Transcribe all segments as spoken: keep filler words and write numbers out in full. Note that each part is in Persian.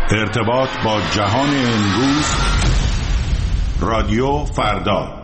ارتباط با جهان امروز، رادیو فردا.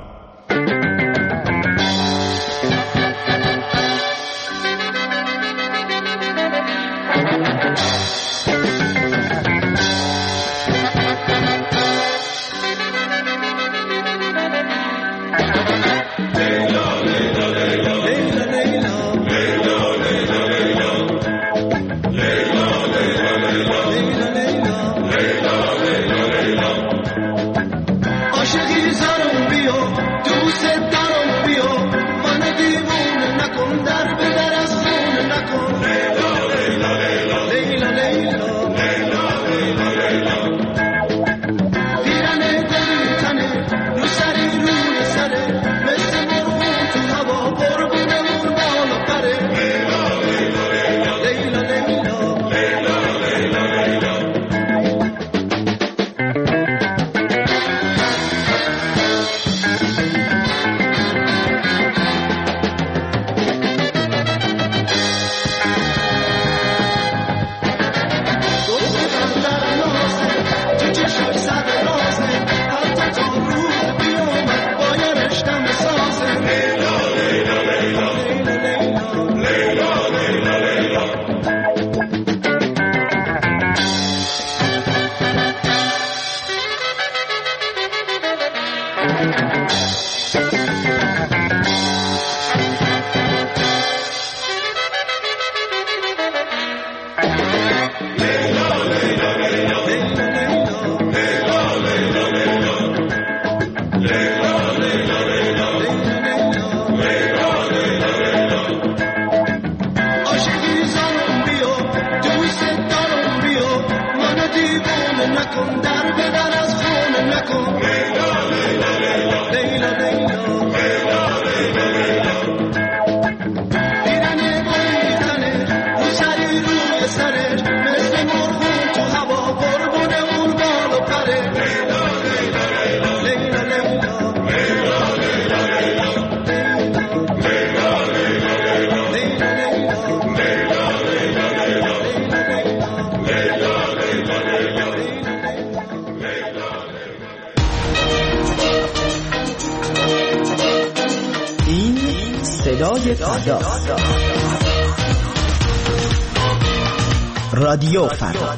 رادیو فردا.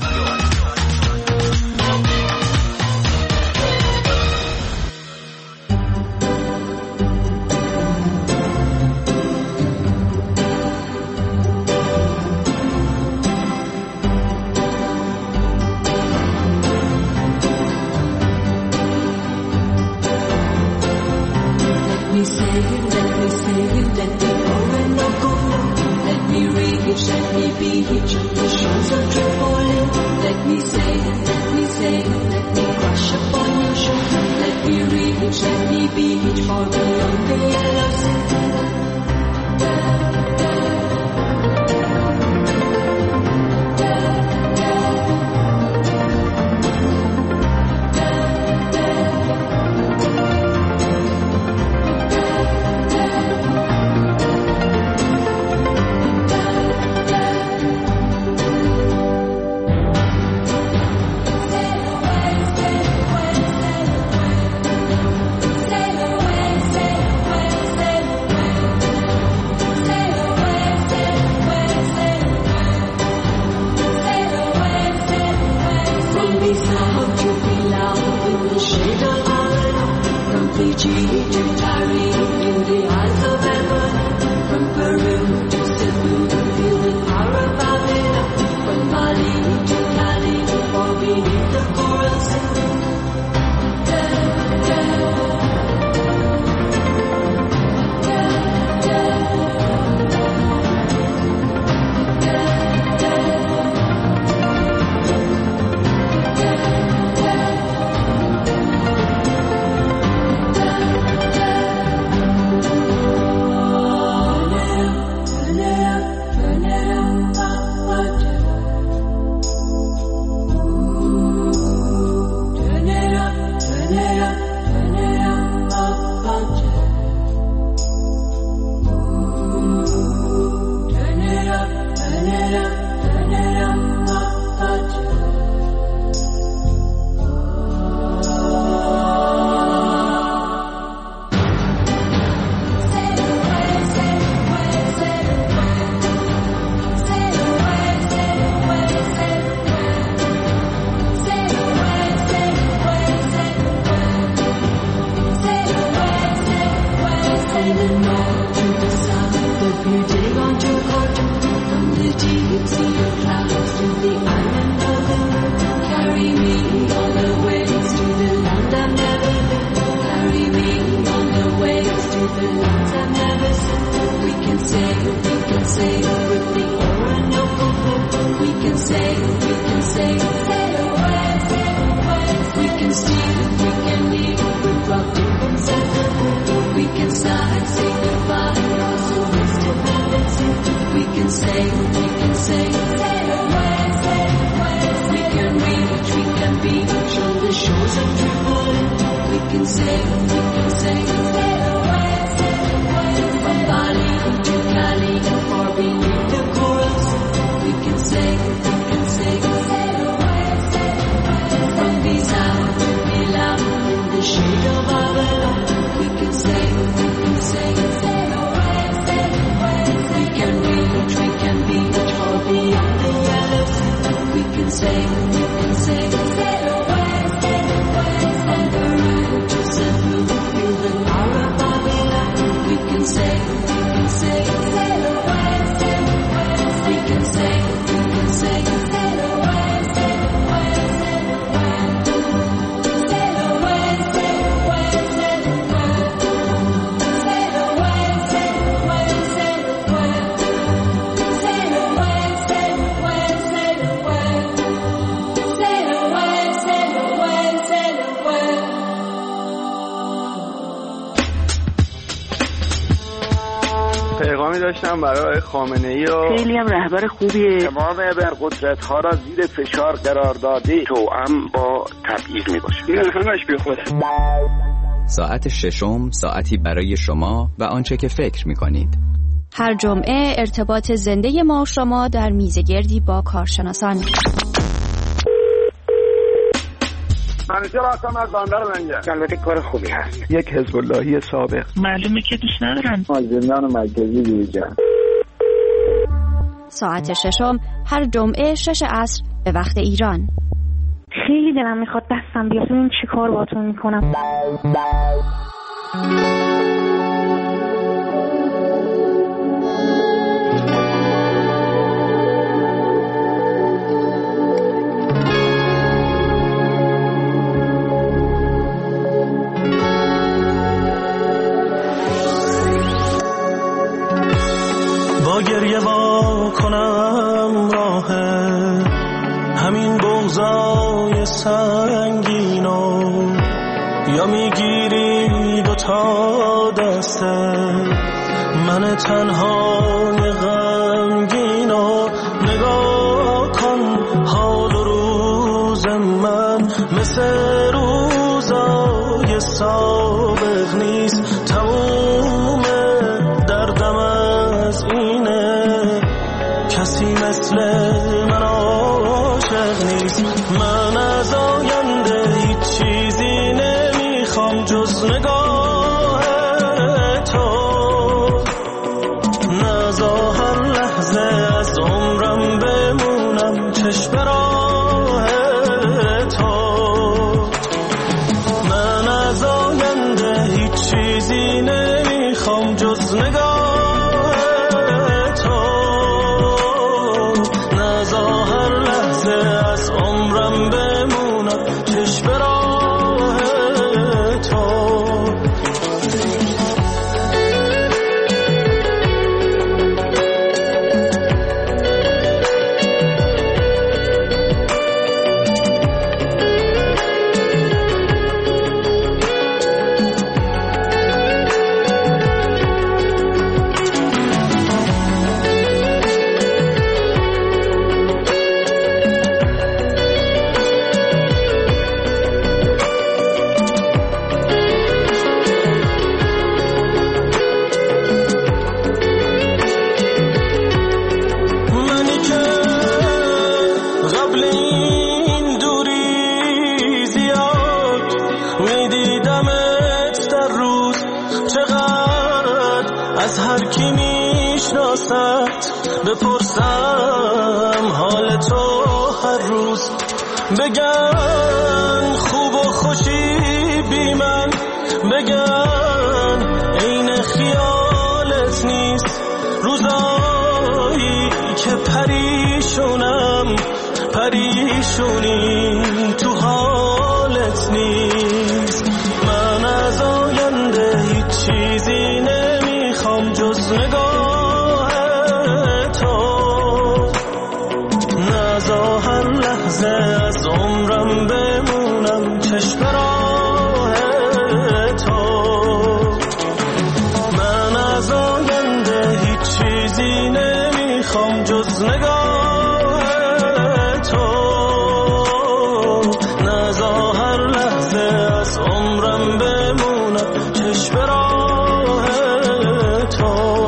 پیغامی داشتم برای خامنه‌ای و خیلی هم رهبر خوبیه. تمام ابرقدرت‌ها را زیر فشار قرار داده، توأم با تبعیض میباشه. این همش بیخوده. ساعت ششم، ساعتی برای شما و آنچه که فکر می‌کنید. هر جمعه ارتباط زنده ما و شما در میزگردی با کارشناسان. منیجر هستم از بندر لنگر. البته کار خوبی هست. یک حزب اللهی سابق. معلومه که دوست ندارن. از زندان مرکزی بیرون. ساعت ششم هر جمعه شش عصر به وقت ایران. خیلی دلم میخواد دستم بیاد ببین چی کار باهاتون میکنم. با گریه وا کنم راه همین بغضای سنگینو، یا میگیری دوتا دسته من تنهای غمگینو. نگاه کن حال و روز من مثل روزای سابق نیست، تموم دردم از اینه کسی مثل من عاشق نیست. من از آینده هیچ چیزی نمیخوام جز نگاه تو، نذار هر لحظه از عمرم بمونم چشم راه تو. من از آینده هیچ چیزی نمیخوام جز نگاه از عمرم بمونم چشم راه تو. از هر کی میشناست بپرسم حال تو هر روز، بگن خوب و خوشی بی من، بگن عین خیالت نیست. روزایی که پریشونم پریشونی تو حالت نیست. من از آینده هیچ چیزی نمیخوام جز نگاه تو، نذار هر لحظه از عمرم بمونم چشم راه تو. من از آینده هیچ چیزی نمیخوام نمیخوام جز نگاه تو، نزا هر لحظه از عمرم بمونم چشم راه تو.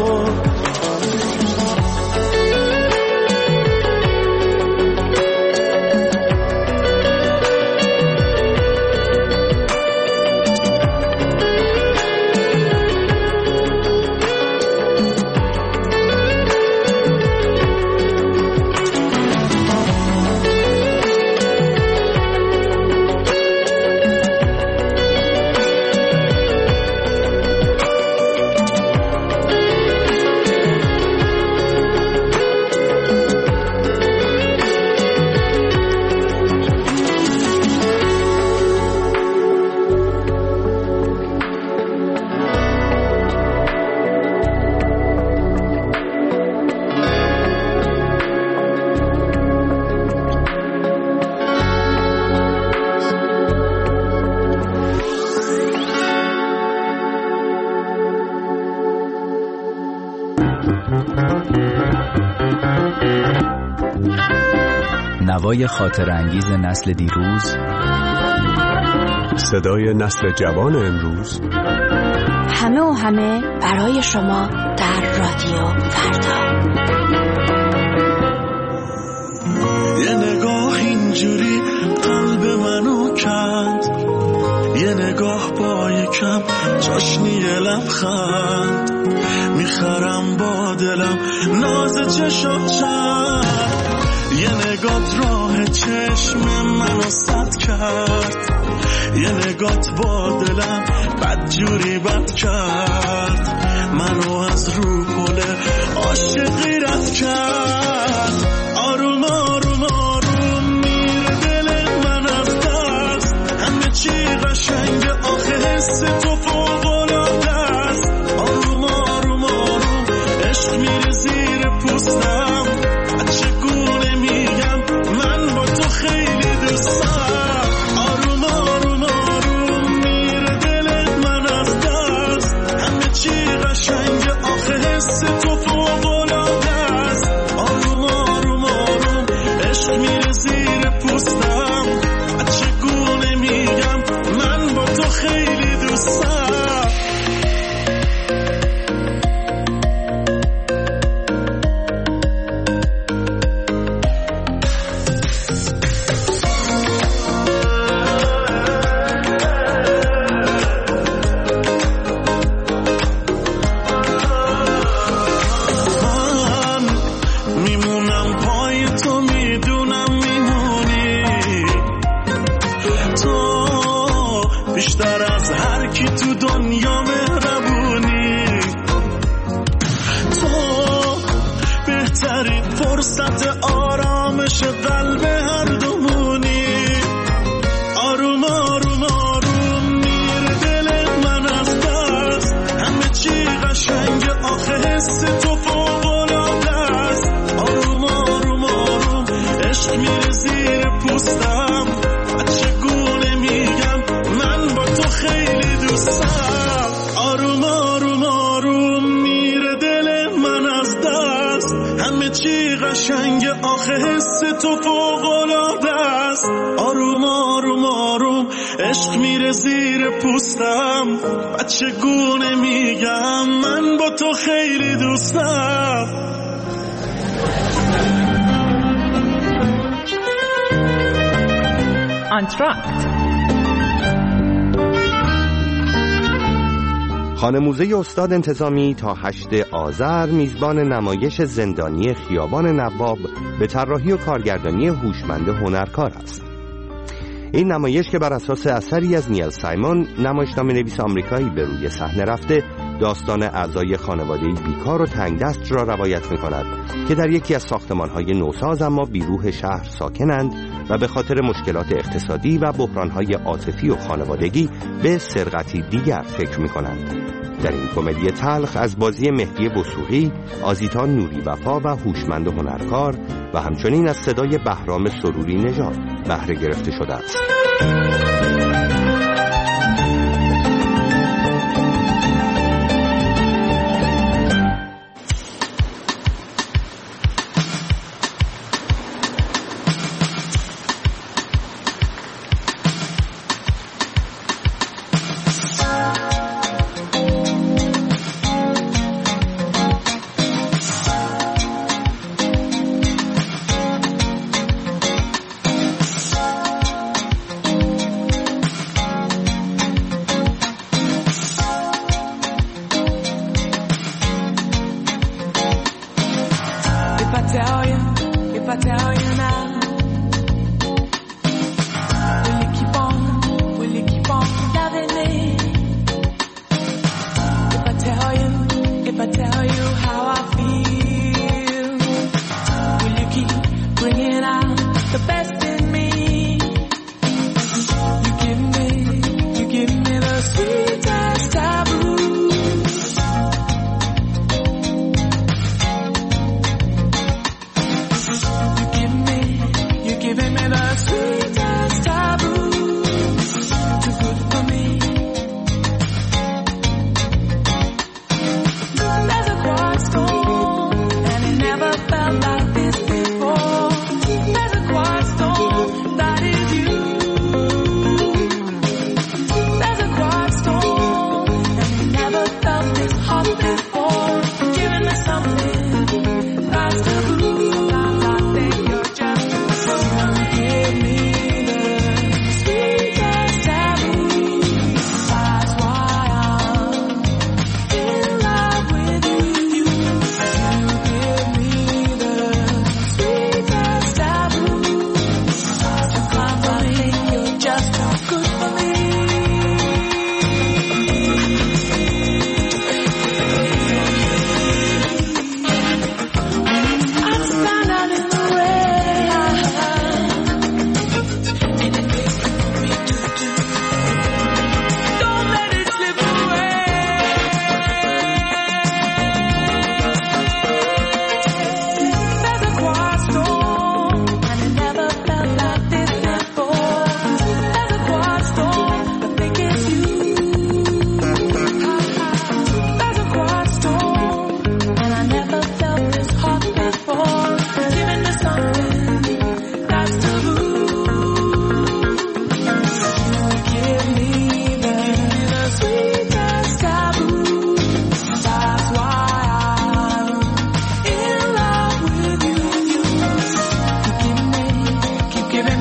نوای خاطر انگیز نسل دیروز، صدای نسل جوان امروز، همه و همه برای شما در رادیو فردا. یه نگاه اینجوری قلب منو کند، یه نگاه با یکم چاشنی لبخند، میخرم با دلم ناز چشاشم. یه نگات راه چشم منو سد کرد، یه نگات با دلم بدجوری بد کرد، منو از رو پل عاشقی رد کرد. آروم آروم آروم میره دل من از دست، همه چی قشنگ آخه حس تو فوق‌العاده است. آروم آروم آروم عشق میره زیر پوستم، چگونه میگم من با تو خیلی دوستم. آروم آروم آروم میره دل من از دست، همه چی قشنگ آخه حس تو فوق‌العاده است. آروم آروم آروم عشق میره زیر پوستم، چگونه میگم من با تو خیلی دوستم. فرصت آرامش قلب هر دومونی. آروم آروم آروم میره دل من از دست، همه چی قشنگ آخه حس تو فوق‌العاده است. آروم آروم آروم عشق میره زیر پوستم، چگونه میگم من با تو خیلی دوستم. آروم آروم آروم میره دل من از دست، همه چی قشنگ آخه حس تو فوق‌العاده است. آروم آروم آروم عشق میره زیر پوستم، چگونه میگم من با تو خیلی دوستم. آنتراکت خانه موزه استاد انتظامی تا هشتم آذر میزبان نمایش زندانی خیابان نواب به طراحی و کارگردانی هوشمند هنرکار است. این نمایش که بر اساس اثری از نیل سایمون، نمایشنامه نویس آمریکایی، به روی صحنه رفته، داستان اعضای خانواده‌ای بیکار و تنگ دست را روایت می‌کند که در یکی از ساختمان‌های نوساز اما بیروح شهر ساکنند و به خاطر مشکلات اقتصادی و بحران‌های عاطفی و خانوادگی به سرقتی دیگر فکر می‌کنند. در این کمدی تلخ از بازی مهدی وثوقی، آزیتا نوری وفا و هوشمند هنرکار و همچنین از صدای بهرام سروری نژاد بهره گرفته شده است.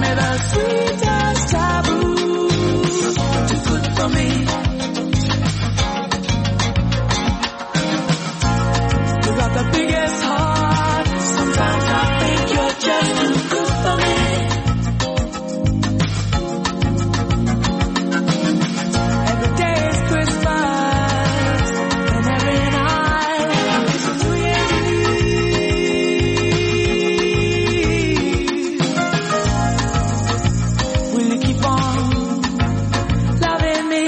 me the sweetest taboo. Too good for me. You got the biggest heart. Sometimes I think you're just too good for me. Every day is Christmas, and every night is New Year's Eve. Will you keep on loving me?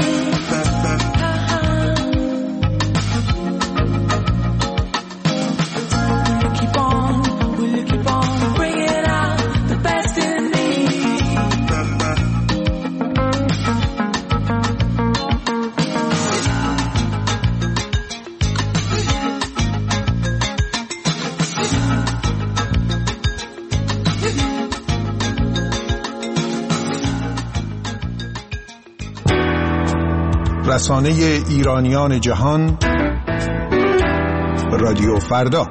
Will you keep on, will you keep on bringing out the best in me? رسانه ایرانیان جهان، رادیو فردا.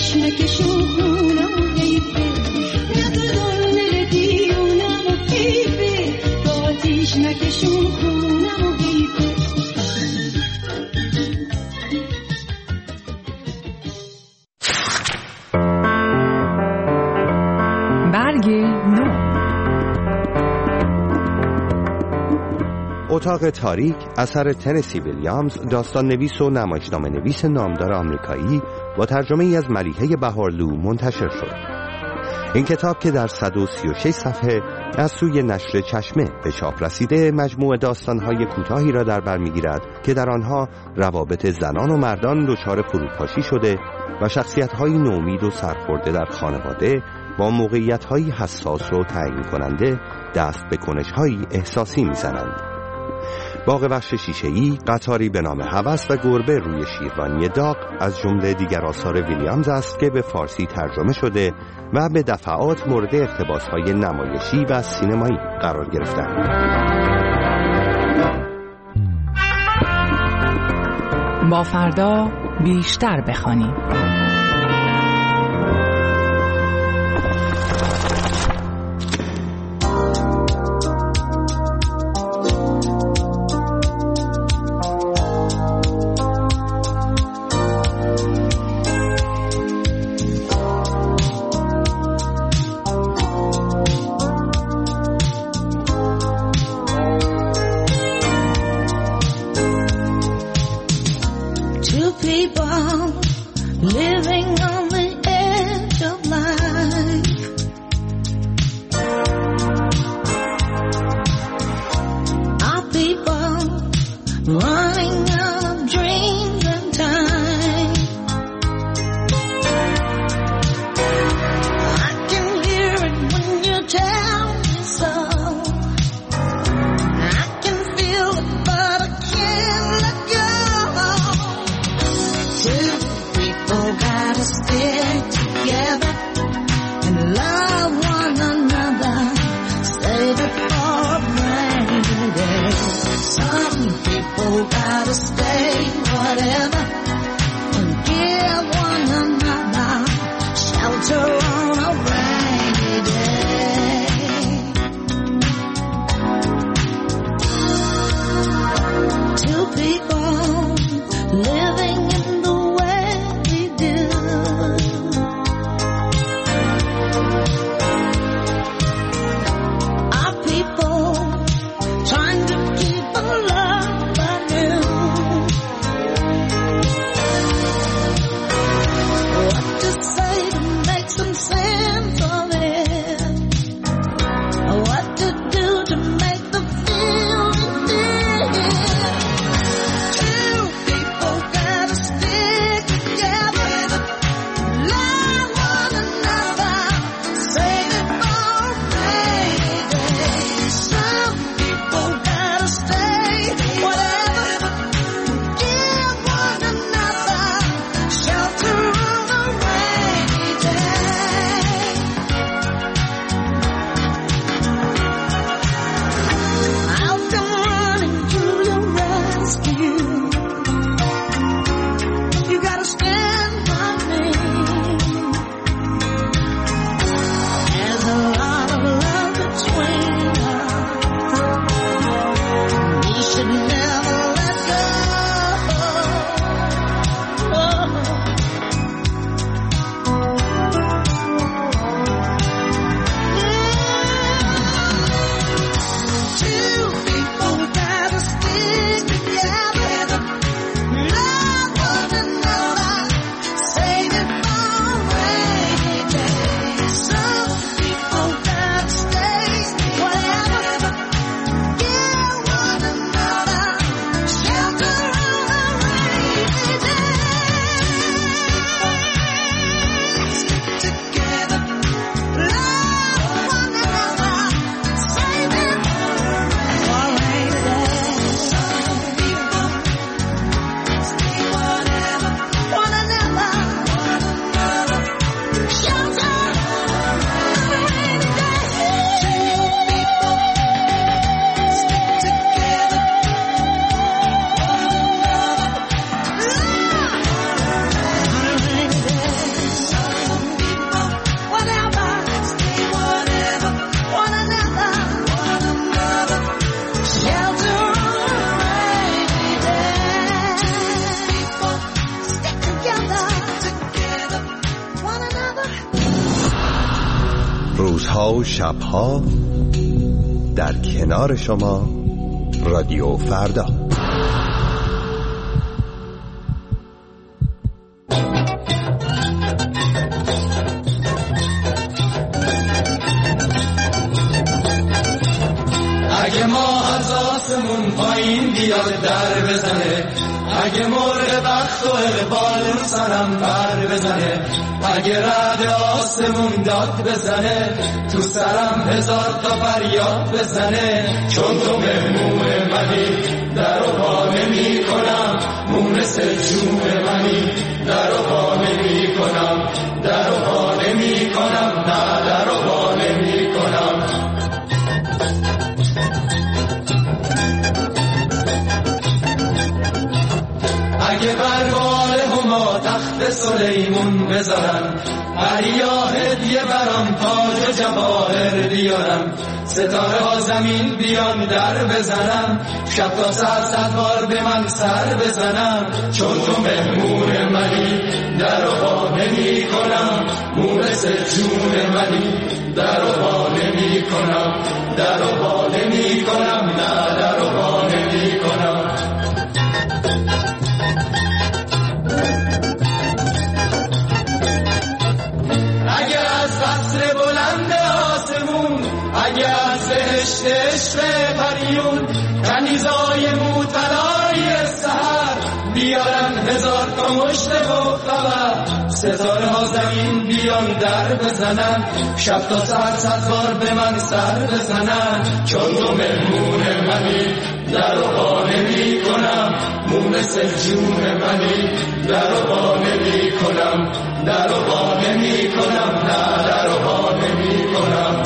آتیش نکشون خونم و حیفه ندادم دل دیونم و حیفه با آتیش نکشون خونم و حیفه. برگ نو. اتاق تاریک اثر تنسی ویلیامز، داستان نویس و نمایشنامه نویس نامدار آمریکایی با ترجمه ای از ملیحه بهارلو منتشر شد. این کتاب که در صد و سی و شش صفحه از سوی نشر چشمه به چاپ رسیده، مجموعه داستان‌های کوتاهی را در بر می‌گیرد که در آنها روابط زنان و مردان دچار فروپاشی شده و شخصیت‌های نومید و سرخورده در خانواده با موقعیت‌های حساس و تعیین کننده دست به کنش‌های احساسی می‌زنند. باغ وحش شیشه‌ای، قطاری به نام هوس و گربه روی شیروانی داغ از جمله دیگر آثار ویلیامز است که به فارسی ترجمه شده و به دفعات مورد اقتباس‌های نمایشی و سینمایی قرار گرفتند. با فردا بیشتر بخوانیم. روزها و شبها در کنار شما رادیو فردا. اگه ما از آسمون پایین بیاد در بزنه، اگه مرغ بخت و اقبال رو سرم پر بزنه، اگه رعد آسمون داد بزنه، تو سرم هزار تا فریاد بزنه، چون تو مهمون منی در و پا نمی کنم، مونس جون منی در و پا نمی کنم، در و پا نمی کنم، نه در و پا نمی کنم. اگه بروال هما تخت سلیمون بذارن، دریا هدیه برام تاج و جواهر بیارم، ستاره ها زمین بیان در بزنم، شب تا سر صد بار به من سر بزنم، چون تو مهمون منی در و پا نمی کنم، مونس جون منی در و پا نمی کنم، در و پا نمی کنم، نه در و پا نمی کنم. اگه از بهشت عشق پریون کنیزای موطلای سحر بیارن هزار تا مشت و خبر، ستاره ها زمین بیان در بزنن، شب تا سر صد بار به من سر بزنن، چون تو مهمون منی در و پا نمی کنم، مونس جون منی در و پا نمی کنم، در و پا نمی کنم، نه در و پا نمی کنم.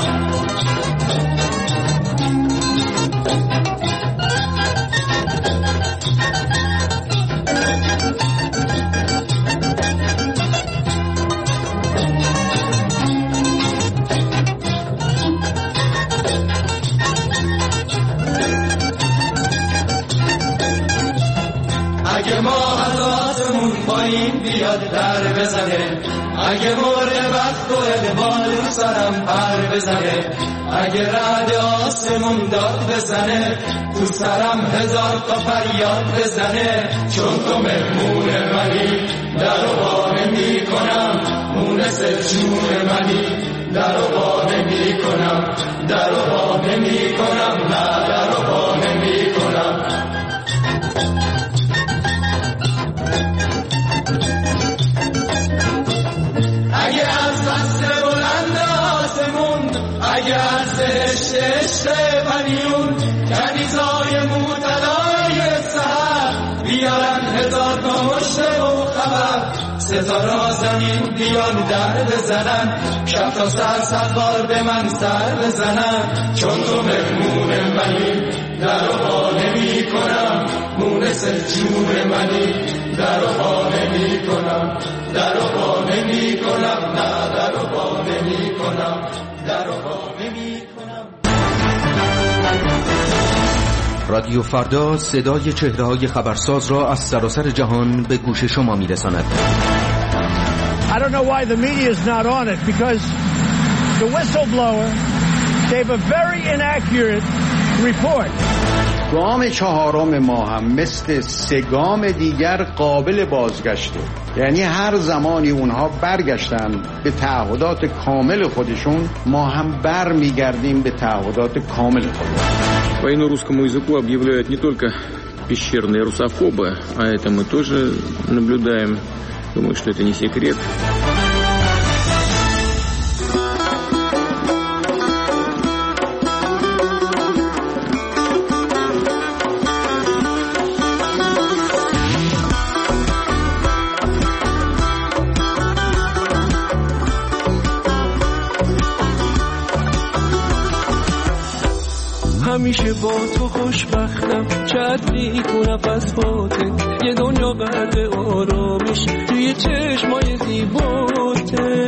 اگه ما از آسمون پایین بیاد در بزنه، اگه مرغ بخت و اقبال رو سرم پر بزنه، اگه رعد آسمون داد بزنه، تو سرم هزار تا فریاد بزنه، چون تو مهمون منی در و پا نمی کنم، مونس جون منی در و پا نمی کنم، در و پا نمی کنم، نه در و پا نمی کنم. اگه از قصر بلند آسمون، اگه از بهشت عشق پریون کنیزای موطلای سحر بیارن هزار تا مشت و خبر، ستاره ها زمین بیان در بزنن، شب تا سر صد بار به من سر بزنن، چون تو مهمون منی در و پا نمی کنم، مونس جون منی در و پا نمی کنم، در و پا نمی کنم، نه در و پا نمی کنم، در و پا نمی کنم. رادیو فردا صدای چهره‌های خبرساز را از سراسر جهان به گوش شما می‌رساند. I don't know why the media is not on it, because the whistleblower gave a very inaccurate report. گام چهارم ما هم مثل سه گام دیگر قابل بازگشته، یعنی هر زمانی اونها برگشتن به تعهدات کامل خودشون، ما هم بر میگردیم به تعهدات کامل خودمون. Войну русскому языку объявляют не только пещерные русофобы, а это мы тоже наблюдаем. Думаю, что это не секрет. همیشه با تو خوشبختم، چتری تو نفس باته، یه دنیا قد آرامش توی چشمای زیباته،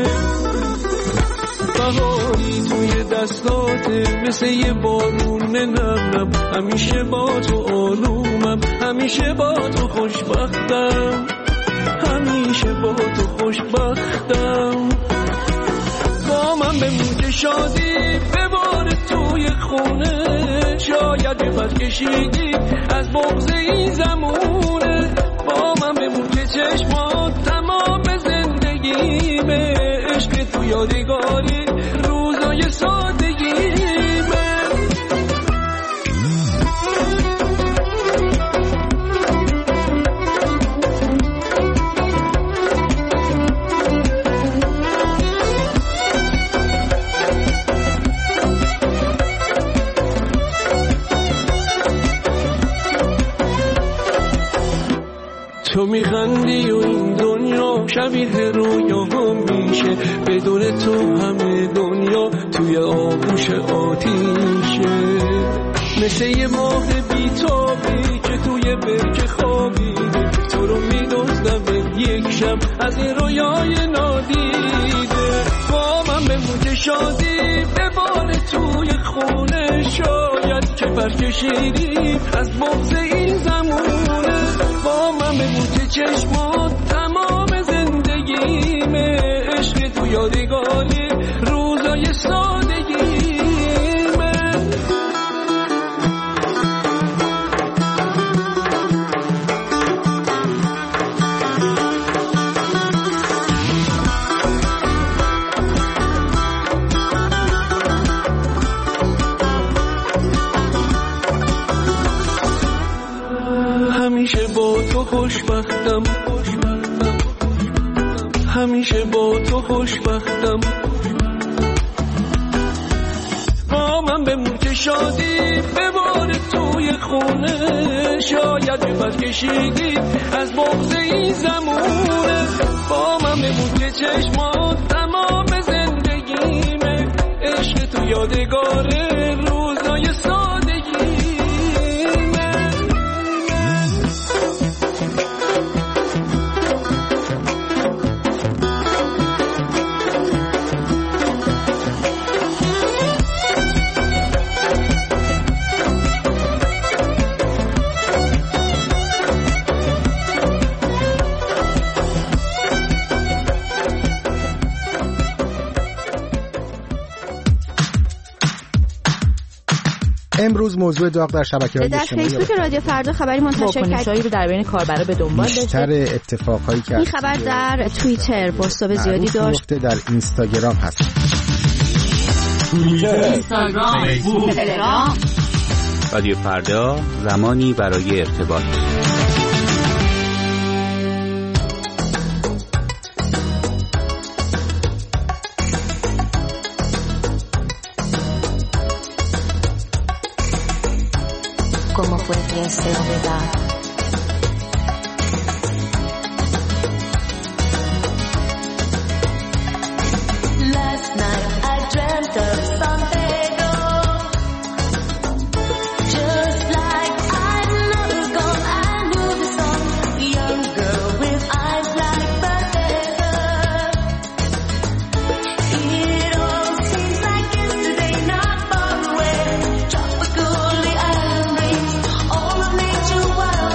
بهاری توی دستاته مثل یه بارون نم نم، همیشه با تو آرومم، همیشه با تو خوشبختم، همیشه با تو خوشبختم. با من به موج شادی بباره توی خونه، شاید یه پر کشیدی از بغض این زمونه. با من بمون که چشمات تمام زندگیمه، عشق تو یادگاری روزای سادگیمه. تو میخندی و این دنیا شبیه رویاها میشه، بدون تو همه دنیا توی آغوش آتیشه. مثل یه ماه بیتابی که توی برکه خوابیده، تو رو میدوزدم یک شب از این رویای نادیده. با من بمون که شادی بباره توی خونه، شاید که پر کشیدی از بغض این زمونه. با من بمون که چشمات تمام زندگیمه، عشق تو یادگاری روزای سادگیمه. همیشه با تو خوشبختم، همیشه با تو خوشبختم. با من بمون که شادی بباره توی خونه، شاید بپر کشیدی از بغض این زمونه. با من بمون که چشمات تمام زندگیمه، عشق تو یادگاره روزای سادگیمه. امروز موضوع داغ در شبکه‌های اجتماعی در فیسبوک رادیو فردا خبری منتشر کرد رو در بین کاربرا به دنبال داشته. بیشتر اتفاقایی که این خبر در توییتر بازتاب زیادی داشت، در اینستاگرام هست. توییتر، اینستاگرام، فیسبوک، تلگرام. رادیو فردا، زمانی برای ارتباط. ¿Cómo fue que esta novedad? Last night I dreamt of San Pedro, just like I'd never gone. I knew the song, a young girl with eyes like Bethesda. It all seems like yesterday, not far away. Tropically island breeze, all of nature wild.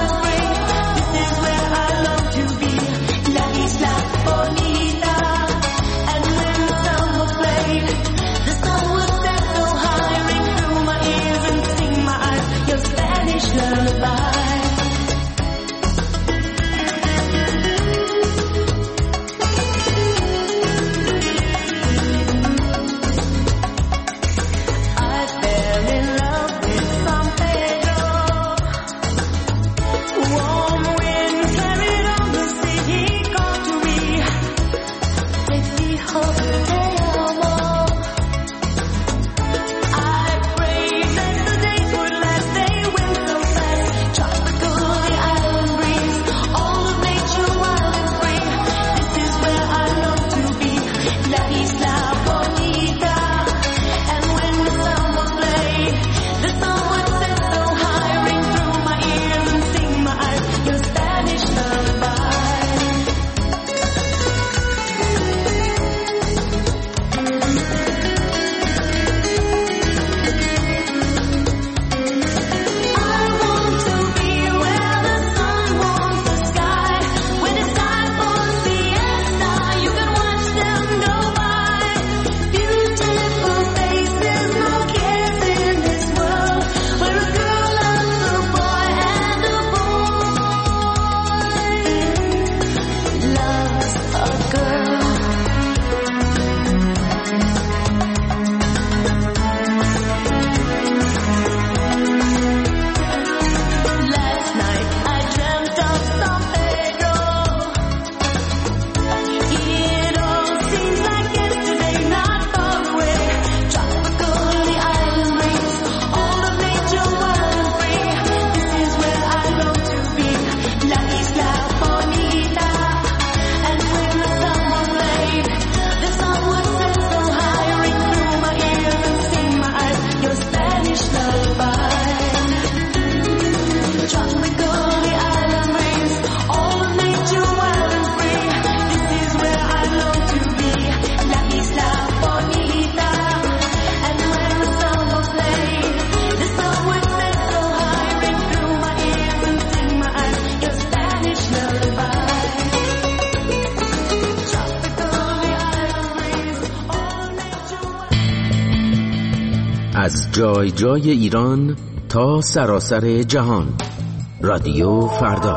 از جای جای ایران تا سراسر جهان. رادیو فردا.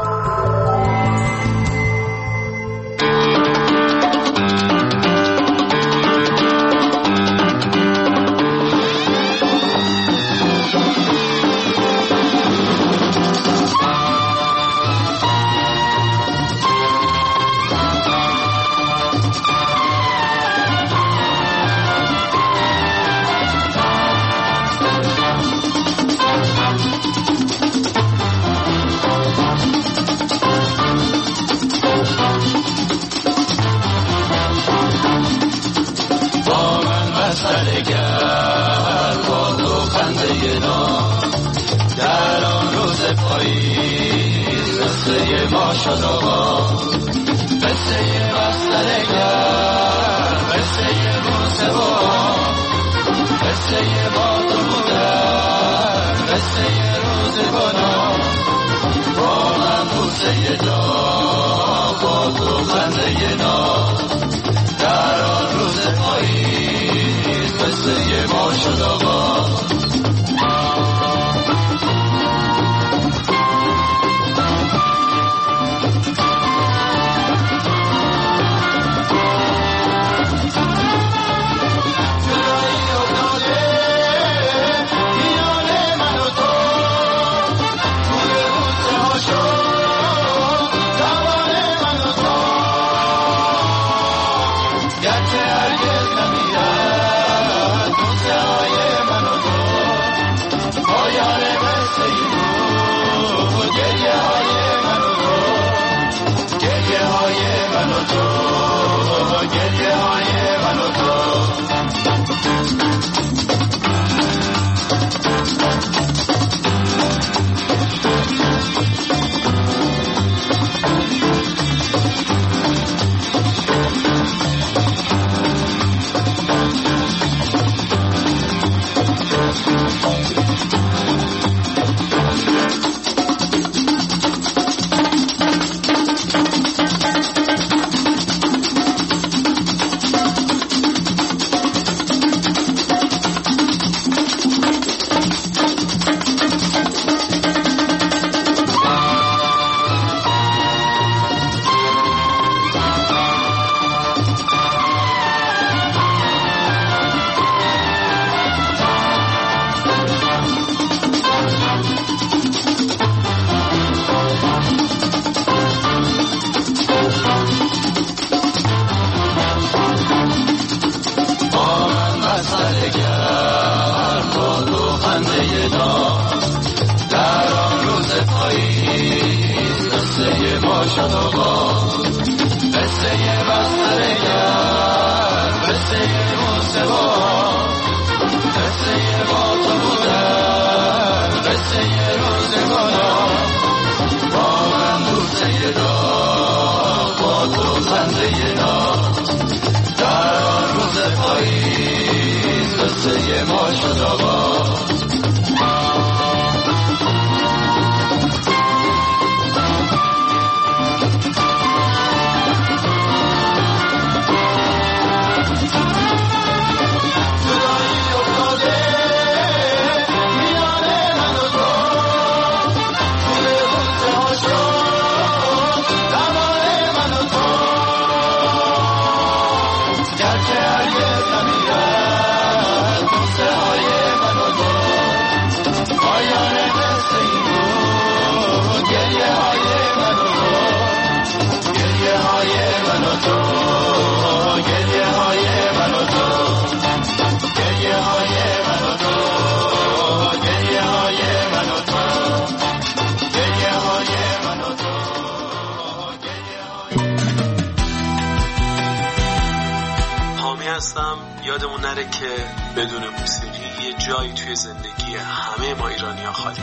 یادمون نره که بدون موسیقی یه جایی توی زندگی همه ما ایرانی‌ها خالی.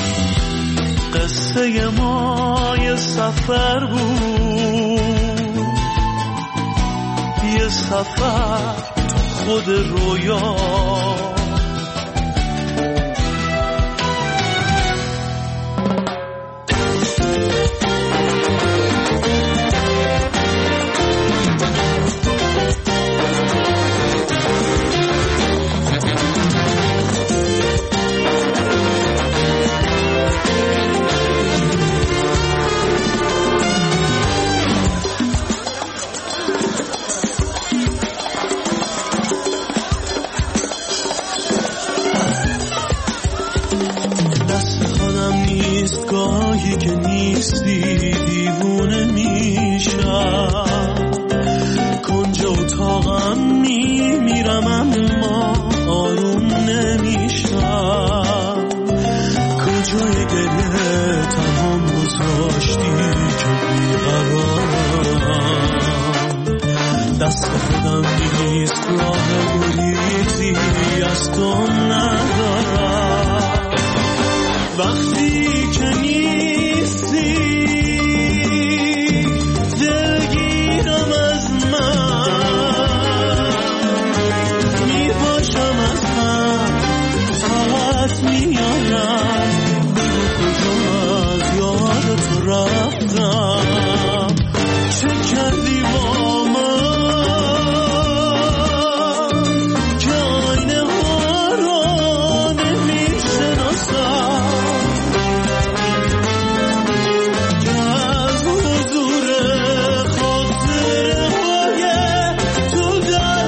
قصه ما یه سفر بود، یه سفر خود رویا، خودم نیست راه گریزی از تو ندارم وقتی که نیستی دلگیرم از من میپاشم از هم طاقت میارم بگو کجا از یاد تو رفتم چه کردی با من که آینه ها رو نمیشناسم که از حضور خاطره های تو در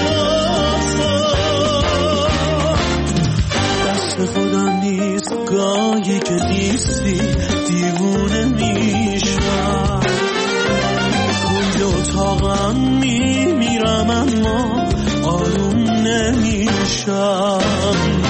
حراسم دست خودم نیست گاهی که نیستی دیوونه میشم کل اتاقم میمیرم اما آروم نمیشم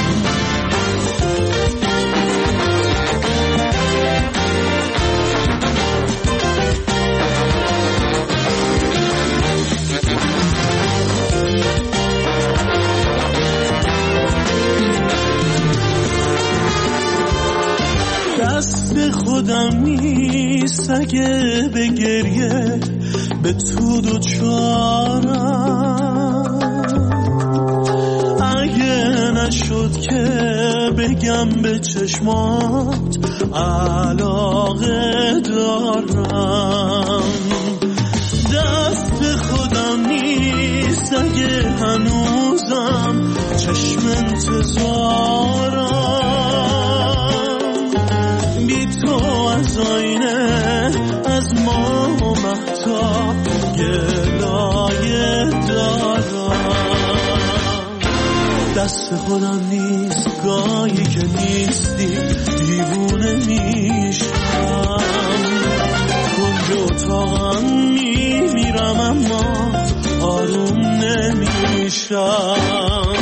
دست خودم نیست اگه به گریه به تو دوچارم اگه نشد که بگم به چشمات علاقه دارم دست خودم نیست اگه هنوزم چشم انتظارم بی تو از آینه از ما و مهتاب گلایه دارم دست خودم نیست گاهی که نیستی دیوونه میشم کنج اتاقم میمیرم اما آروم نمیشم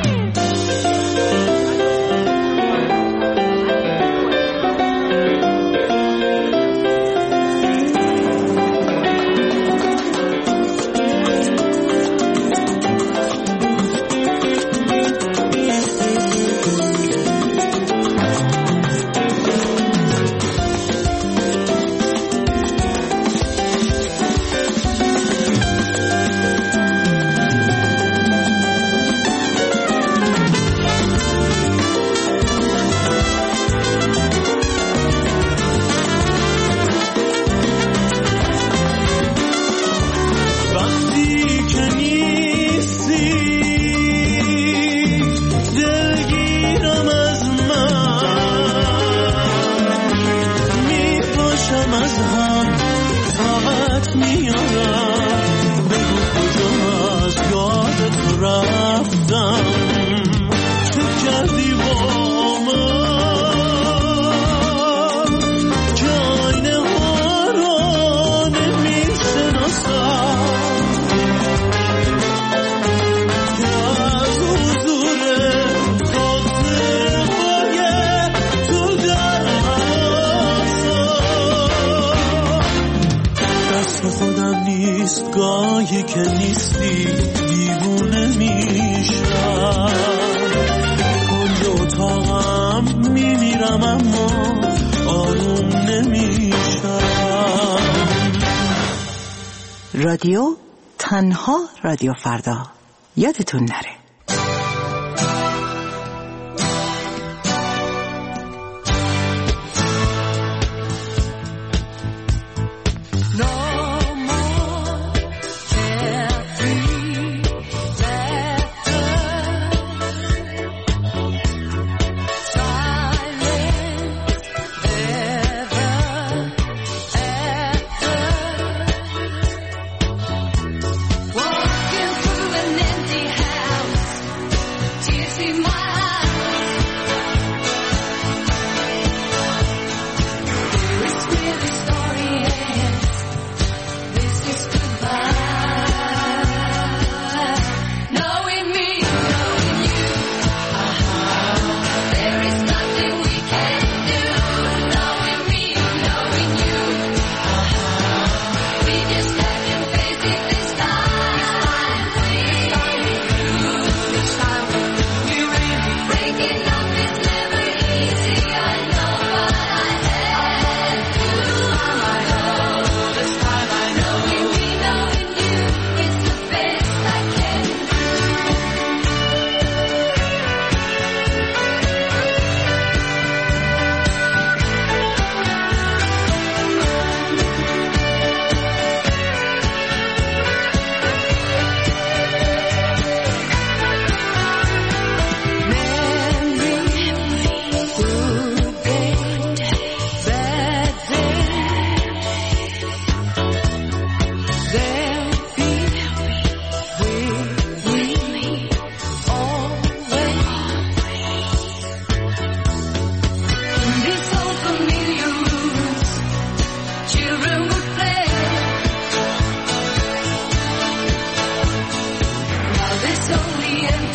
گاهی که نیستی دیوونه میشم کنج اتاقم میمیرم اما آروم نمیشم رادیو تنها رادیو فردا یادتون نره Walking through an empty house.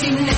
سینه